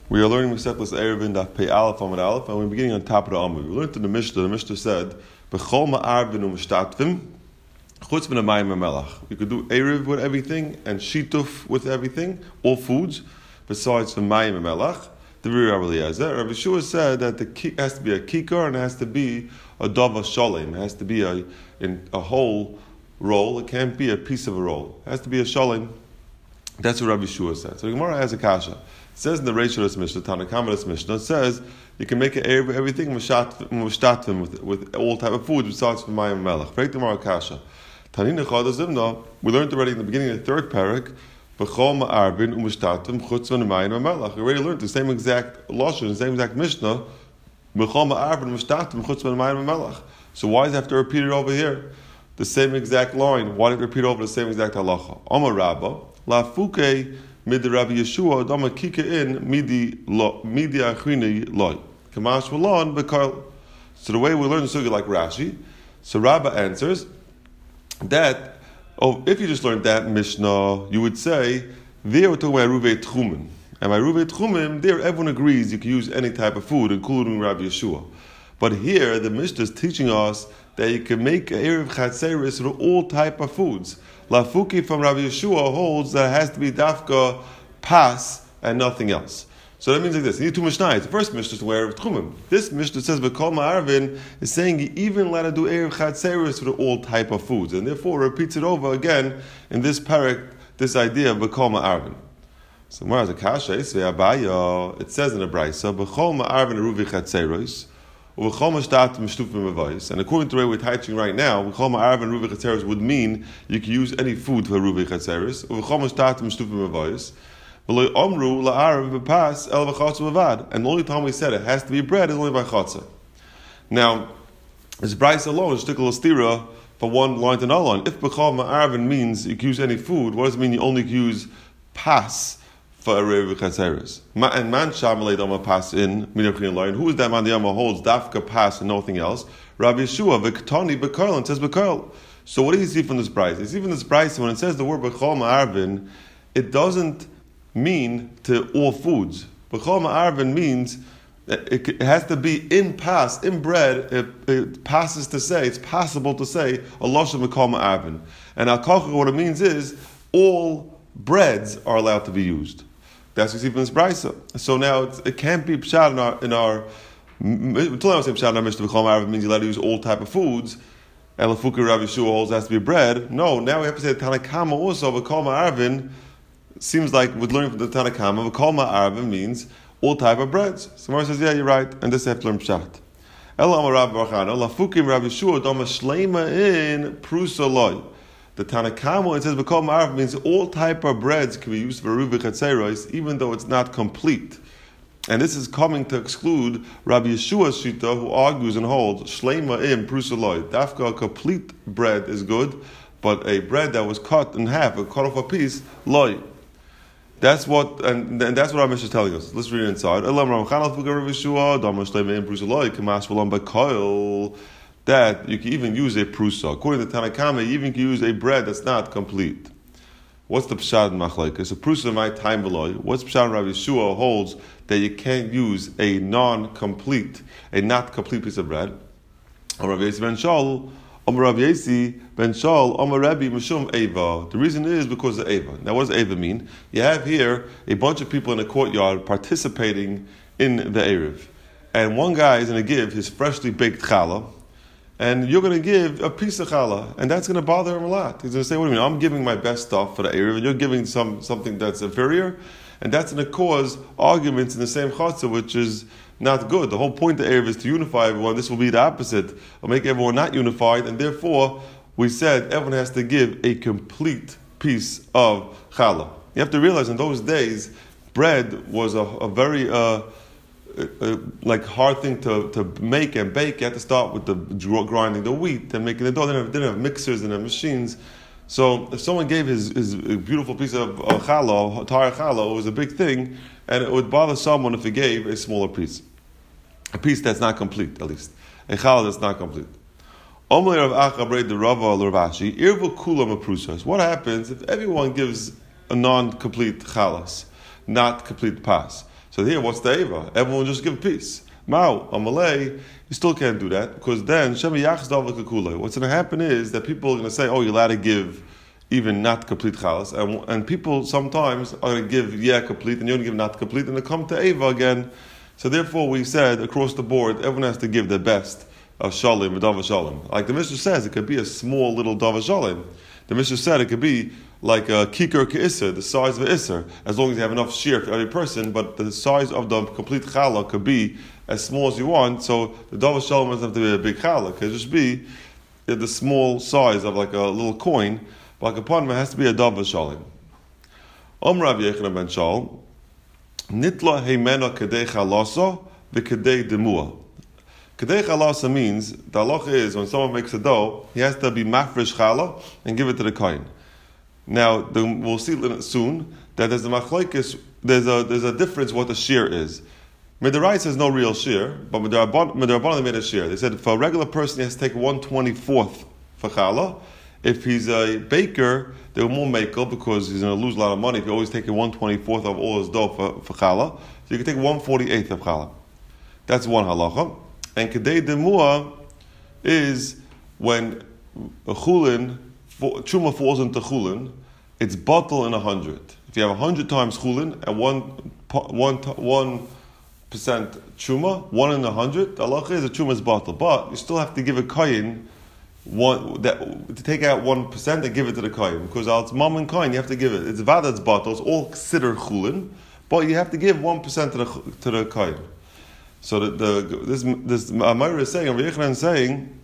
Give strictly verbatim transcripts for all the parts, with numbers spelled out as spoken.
We are learning Masechtas Eruvin Daf Pei Aleph Amud Aleph, and we're beginning on top of the Amud. We learned in the Mishnah. The Mishnah said, "B'chol ma'arvin u'mishtatvim, chutz min hamayim hamelach." You could do eruv with everything and shituf with everything, all foods, besides the mayim hamelach. The Rir Rabbi Eliezer, Rabbi Shua said that the ki- has to be a kikar and it has to be a dava shalem. It has to be a in a whole roll. It can't be a piece of a roll. It has to be a shalem. That's what Rabbi Shua said. So the Gemara has a kasha. It says in the Reish of this Mishnah, Tanakama Mishnah, it says you can make an eruv everything mushtatvim with with all type of foods besides from mayim melech. Break the Gemara kasha. Tanina chadazimna. We learned already in the beginning of the third parak. B'chol ma'arvin u'mishtatvim chutz min hamayim melech. We already learned the same exact lashon, the same exact Mishnah. B'chol ma'arvin u'mishtatvim chutz min hamayim melech. So why does it have to repeat it over here? The same exact line. Why did it repeat over the same exact halacha? Amar Rabba la fuke. Mid Rabbi Yeshua, Dama Kika in Midi lo Midi Achrini loy. Kamash Malon Bekal. So the way we learn the sugya like Rashi, so Rabba answers that oh, if you just learned that Mishnah, you would say there we're talking about Ruvei Tchumen. And by Ruvei Tchumen, there everyone agrees you can use any type of food, including Rabbi Yeshua. But here the Mishnah is teaching us that you can make eruv chatzeris with all type of foods. Lafuki from Rabbi Yeshua holds that it has to be dafka pas and nothing else. So that means like this. You need two mishnayos. The first mishnah is where of tchumim. This mishnah says B'kol ma'arvin is saying you even allowed to do eruv chatzeris with all type of foods, and therefore repeats it over again in this parak. This idea of B'kol ma'arvin. So where is the kasha? It says in the brayso B'kol ma'arvin eruv chatzeris. And according to the way we're teaching right now, would mean you can use any food for ruvi chatzeris. And the only time we said it has to be bread is only by chatzah. Now, this Bryce alone is stick a stira for one line to another line. If b'chol ma'arvin means you can use any food, what does it mean you only can use pas for a ruvi chatzeris? And man shamalei dama pas in minachin line. Who is that man the yama holds dafka pas and nothing else? Rabbi Yeshua v'ktani b'karl and says b'karl. So what do you see from this price? You see from this price when it says the word b'chol ma'arvin, it doesn't mean to all foods. B'chol ma'arvin means that it has to be in pas, in bread. It, it passes to say, it's possible to say a lashon b'chol ma'arvin. And al kochach, what it means is all breads are allowed to be used. That's what we see from this brayso. So now it's, it can't be pshat in our in our. Until I was saying pshat in our mishnah, b'chol ma'arvin means you're allowed to use all type of foods. And Lafuka Rabbi Yeshua holds has to be bread. No, now we have to say Tanakama also. B'chol ma'arvin seems like we're learning from the Tanakama. B'chol ma'arvin means all type of breads. So Mara says, yeah, you're right, and this I have to learn pshat. Ela Amar Rabbi Barchana Lafukim Rabbi Yeshua dama shleima in prusa loy. The Tanakama, it says, B'kol ma'arvin means all type of breads can be used for ruvi chatzeros, even though it's not complete. And this is coming to exclude Rabbi Yeshua's shita, who argues and holds, Shleima im prusaloi. Dafka, a complete bread is good, but a bread that was cut in half, a cut off a piece, loy. That's what, and, and that's what our Mishnah is telling us. Let's read it inside. That you can even use a prusa. According to Tanakama, you even can use a bread that's not complete. What's the pshat in machlekes? A prusa might time below. What's pshat in Rabbi Yeshua holds that you can't use a non-complete, a not complete piece of bread? Amar Rabbi Yesi ben Shal, Amar Rabbi Yesi ben Shal, Amar Rabbi Mishum Eva. The reason is because of Eva. Now, what does Eva mean? You have here a bunch of people in a courtyard participating in the eruv, and one guy is going to give his freshly baked challah. And you're going to give a piece of challah, and that's going to bother him a lot. He's going to say, what do you mean? I'm giving my best stuff for the eruv, and you're giving some something that's inferior, and that's going to cause arguments in the same chatzah, which is not good. The whole point of eruv is to unify everyone. This will be the opposite, will make everyone not unified, and therefore, we said everyone has to give a complete piece of challah. You have to realize in those days, bread was a, a very... Uh, Uh, like hard thing to, to make and bake. You had to start with the grinding the wheat and making the dough. They didn't have, didn't have mixers and machines. So if someone gave his, his beautiful piece of uh, challah, tar challah, it was a big thing, and it would bother someone if he gave a smaller piece, a piece that's not complete, at least a challah that's not complete. What happens if everyone gives a non-complete chalas, not complete pas? So here, what's the Eva? Everyone just give a piece. Mao, a Malay, you still can't do that, because then, Shema Yachsdav Kakula. What's going to happen is that people are going to say, oh, you're allowed to give even not complete chalas, and, and people sometimes are going to give yeah complete, and you're going to give not complete, and they come to Eva again. So therefore, we said across the board, everyone has to give their best of shalim and dava shalim. Like the Mishnah says, it could be a small little dava shalim. The Mishnah said it could be like a kikar k'isser, the size of an isser, as long as you have enough shear for every person. But the size of the complete challah could be as small as you want. So the dava shalim doesn't have to be a big challah; it could just be the small size of like a little coin. But like upon it has to be a dava shalim. Om Rav Yochanan ben Shaul, nitla heimena kedei chalasa v'kedei demua. Kedei chalasa means, the halacha is, when someone makes a dough, he has to be mafresh challah and give it to the kohen. Now, the, we'll see soon that there's a machlokes, there's a there's a difference what the shear is. Midarai says no real shear, but Midarabban they made a shear. They said for a regular person he has to take one twenty-fourth for challah. If he's a baker, they will more makel because he's going to lose a lot of money if you're always taking one twenty-fourth of all his dough for, for challah. So you can take one forty-eighth of challah. That's one halacha. And kedei demua is when a chulin, truma falls into chulin, it's bottle in a hundred. If you have a hundred times chulin and one one one percent truma, one in a hundred, the halacha is a truma's bottle, but you still have to give a kohen one that to take out one percent and give it to the kohen because it's mom and kohen. You have to give it. It's vadad's bottle. It's all considered chulin, but you have to give one percent to the to the kohen. So the, the this this Amar is saying, Rav Yochanan is saying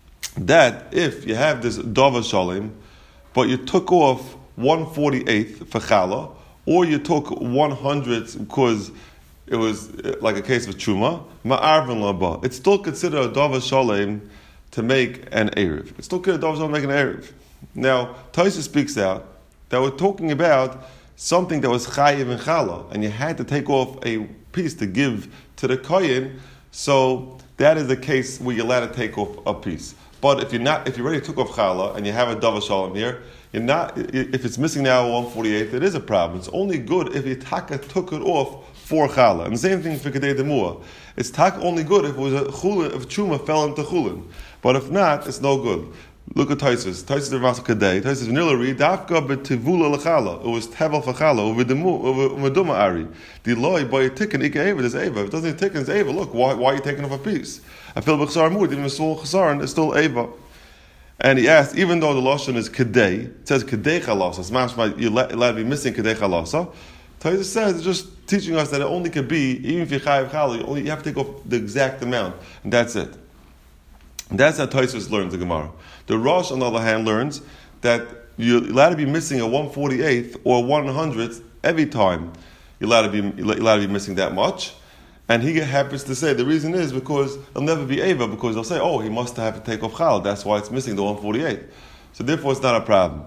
that if you have this dava shalim, but you took off one forty eighth for challah, or you took one hundredth because it was like a case of truma, ma'arvin laba, it's still considered a dava shalim to make an erev. It's still considered a dava shalim to make an erev. Now Taisa speaks out that we're talking about something that was chayiv and challah, and you had to take off a piece to give to the kohen, so that is the case where you're allowed to take off a piece. But if you're not, if you already took off challah and you have a dava shalim here, you're not. If it's missing now one forty-eighth, it is a problem. It's only good if you taka took it off for challah. And the same thing for kedei demua. It's taka only good if it was a chulin, if truma fell into chulin. But if not, it's no good. Look at Taisus. Taisus the Ramas Kadei. Taisus Nilari Dafka betivula lechala. It was tevel for chala over the over duma ari. The loy by a tikkun ika eva. There's eva. If it doesn't tikkun, it's eva. Look, why why are you taking off a piece? I feel b'chsar mood. Even a small chasaron is still eva. And he asked, even though the lashon is kedei, it says kedei chalasa. It's mashma you're allowed to be missing kedei chalasa. Taisus says it's just teaching us that it only could be even if you chayiv chala, you only you have to take off the exact amount, and that's it. And that's how Taisus learns the Gemara. The Rosh, on the other hand, learns that you're allowed to be missing a one forty-eighth or one hundredth every time. You're allowed to be you're allowed to be missing that much. And he happens to say the reason is because it'll never be Eva, because they'll say, oh, he must have to take off Chal. That's why it's missing the one forty-eighth. So therefore it's not a problem.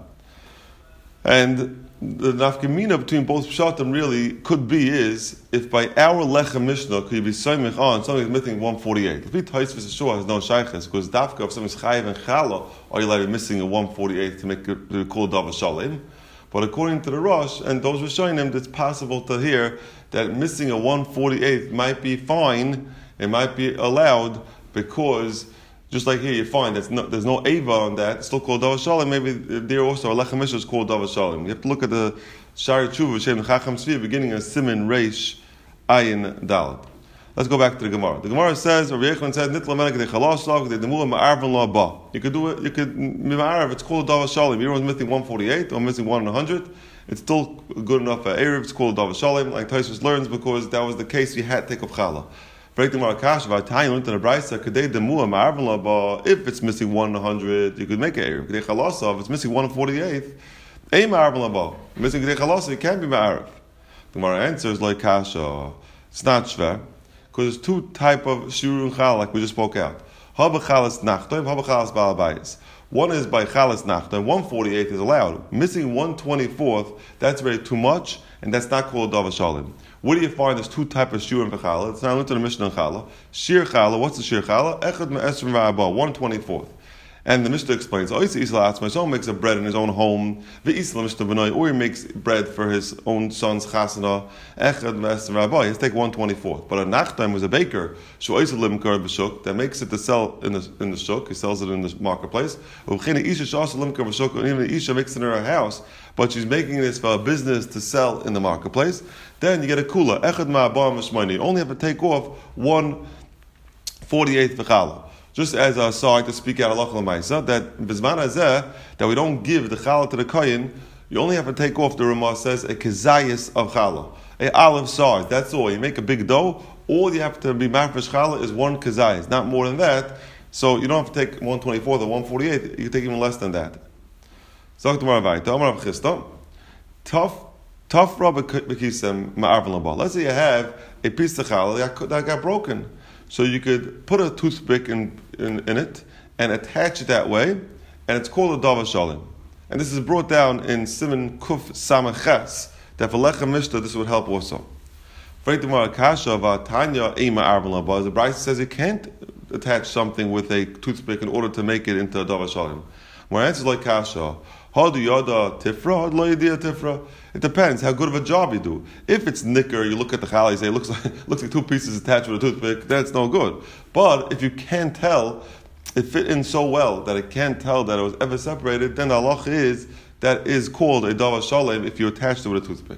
And the nafkamina between both pshatim really could be is if by our lechem mishnah could you be soymich on something is missing one forty-eight. If we taisvis for sure has no shayches because dafka if something's chayiv and chala are you allowed to be missing a one forty-eight to make it to call davar shalim. But according to the Rosh and those who are showing them, it's possible to hear that missing a one forty-eighth might be fine. It might be allowed because. Just like here, you find there's no, there's no Ava on that. It's still called Davar Shalim. Maybe there also, a Lechem Mishnah is called Davar Shalim. You have to look at the Shari Tshuva, Shem Chacham Tzvi, beginning of Siman Reish Ayin Daled. Let's go back to the Gemara. The Gemara says, Rabbi Yochanan says, Nitla Melech de Chalaslav, de Demua Ma'arvan La Ba. You could do it, you could, Ma'arav, it's called Davar Shalim. Everyone's missing one forty-eight or missing one in one hundred. It's still good enough for Erev. It's called Davar Shalim. Like Taisus learns, because that was the case you had to take off Chala. If it's missing one in a hundred, you could make it Erev. If it's missing one in forty-eight, missing it can't be Ma'arav. The Gemara answers like Kasha. It's not Shver, because there's two type of Shirun Chal, like we just spoke out. One is by Chalas Nachta, one forty-eighth is allowed. Missing one twenty-fourth, that's very too much, and that's not called Davar Shalim. Where do you find there's two types of shiurim for challah? It's not into the Mishnah and challah. Shir challah, what's the shir challah? Echad me'esrim v'arba, one twenty-fourth. And the Mishnah explains, someone makes a bread in his own home, or he makes bread for his own son's chasana, he has to take one twenty-fourth. But a nachtaim was a baker, that makes it to sell in the in the shuk, he sells it in the marketplace. Even the isha makes it in her house, but she's making this for a business to sell in the marketplace, then you get a kula. You only have to take off one forty-eighth v'chala. Just as I saw to speak out halacha l'maisa, that b'zman hazeh, that we don't give the challah to the kohen, you only have to take off, the Ramah says, a kezayis of challah, a olive size. That's all. You make a big dough, all you have to be mafresh challah is one kezayis, not more than that. So you don't have to take one twenty-fourth or one forty-eighth, you can take even less than that. Zok t'mar vayta, Amar Rav Chisda, tough, tough rubber b'kisem ma'arvin l'bal. Let's say you have a piece of challah that got broken. So you could put a toothpick in, in, in it and attach it that way, and it's called a davar shalim. And this is brought down in Siman Kuf Samachas, that for Lechem Mishnah this would help also. The Bryce says you can't attach something with a toothpick in order to make it into a davar shalim. My answer is like kasha. It depends how good of a job you do. If it's nicker, you look at the challah, you say it looks like looks like two pieces attached with a toothpick, that's no good. But if you can't tell, it fit in so well that it can't tell that it was ever separated, then the halach is that is called a davar shalem if you attach it with a toothpick.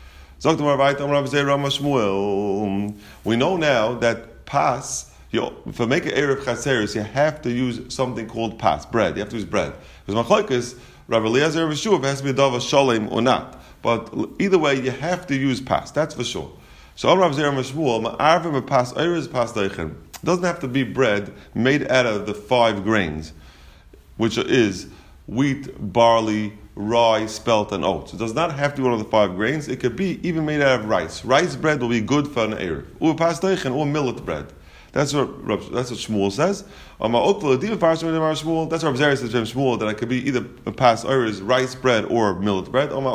We know now that pas, you, for making erev chaseris, you have to use something called pas, bread. You have to use bread. Because machlokes, Rabbi Eliezer Rav Shuv has to be a davar shalem or not. But either way, you have to use pas. That's for sure. So Rav Zera Mashmuel, ma'arvim pas eres pas deichen. It doesn't have to be bread made out of the five grains, which is wheat, barley, rye, spelt, and oats. It does not have to be one of the five grains. It could be even made out of rice. Rice bread will be good for an erev. Or pas deichen, or millet bread. That's what that's what Shmuel says. That's what Rav Zera says from Shmuel, that it could be either pas eres, rice bread, or millet bread. I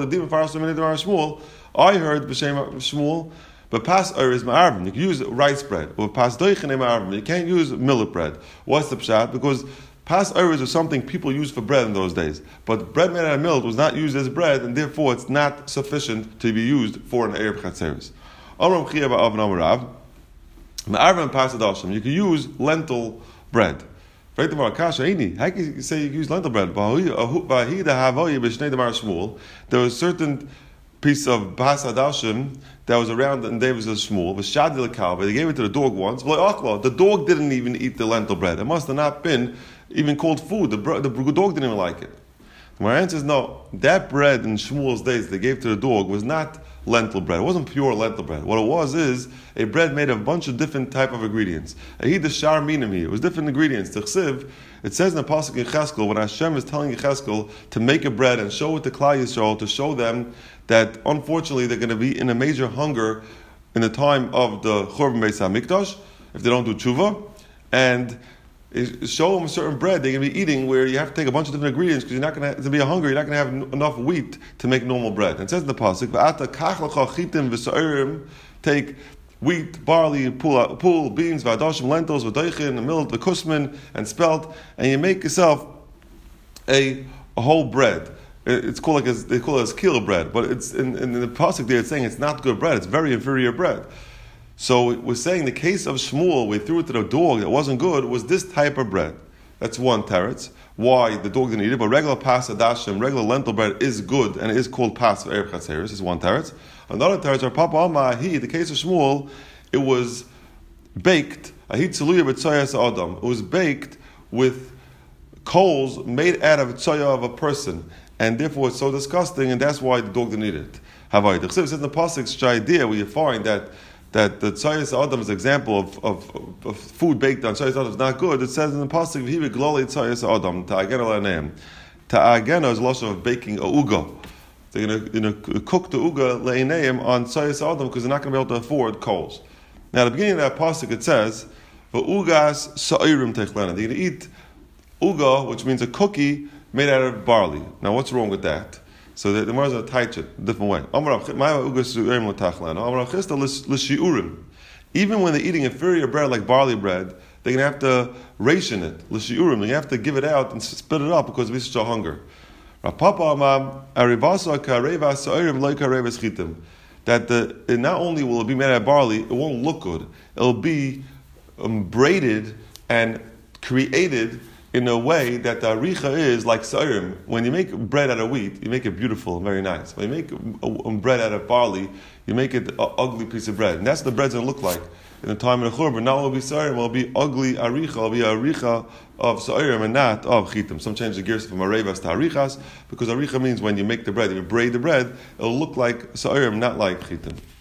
heard b'shem Shmuel, but pas eres ma'arvim. You can use rice bread, or pas doichen ma'arvim. You can't use millet bread. What's the pshat? Because pas eres was something people used for bread in those days, but bread made out of millet was not used as bread, and therefore it's not sufficient to be used for an erev chatzeres. Amram Chia ba'av Amarav. You can use lentil bread. How can you say you use lentil bread? There was a certain piece of bas hadashim that was around in David's Shmuel, was shadi l'kal, but they gave it to the dog once. The dog didn't even eat the lentil bread. It must have not been even called food. The, the dog didn't even like it. My answer is no. That bread in Shmuel's days they gave to the dog was not lentil bread. It wasn't pure lentil bread. What it was is a bread made of a bunch of different type of ingredients. It was different ingredients. It says in the pasuk in Cheskel, when Hashem is telling Cheskel to make a bread and show it to Klal Yisrael, to show them that unfortunately they're going to be in a major hunger in the time of the Churban Beis HaMikdash if they don't do tshuva, and show them a certain bread they're going to be eating where you have to take a bunch of different ingredients because you're not going to, to be hungry, you're not going to have n- enough wheat to make normal bread. And it says in the pasuk, take wheat, barley, pool, pool beans, vadashim, lentils, vadaychin, millet, kusmin, and spelt, and you make yourself a, a whole bread. It's called like a, they call it as kilo bread, but it's in, in the pasuk there it's saying it's not good bread, it's very inferior bread. So we're saying the case of Shmuel, we threw it to the dog that wasn't good, was this type of bread. That's one teretz. Why the dog didn't eat it, but regular pas hadashim, regular lentil bread is good, and it is called pas for erev chatzeres, is one teretz. Another teretz, our Papa Alma, he, the case of Shmuel, it was baked, ahit tzeluya b'tzoyas adam. It was baked with coals made out of tzoya of a person, and therefore it's so disgusting, and that's why the dog didn't eat it. Havayit. The Chsiv says in the pasuk idea where you find that that the tzayis adam is an example of, of, of food baked on tzayis adam is not good. It says in the pasuk, "V'hi gloli tzayis adam ta'agena le'neim." Ta'agena is loss of baking a uga. They're going to cook the uga le'neim on tzayis adam because they're not going to be able to afford coals. Now, at the beginning of that pasuk, it says, "V'ugas sa'irim techlena." They're going to eat uga, which means a cookie made out of barley. Now, what's wrong with that? So the Gemara is going to teach it a different way. Even when they're eating inferior bread like barley bread, they're going to have to ration it. L'shiurim, they have to give it out and spit it up because of such a hunger. That the, it not only will it be made out of barley, it won't look good. It'll be um, braided and created in a way that the aricha is like sa'arim. When you make bread out of wheat, you make it beautiful and very nice. When you make um, bread out of barley, you make it an ugly piece of bread. And that's what the bread's going to look like in the time of the Churban. Now it will be sa'arim, it will be ugly aricha, it will be aricha of sa'arim and not of chitim. Some change the gears from arevas to arichas, because aricha means when you make the bread, if you braid the bread, it will look like sa'arim, not like chitim.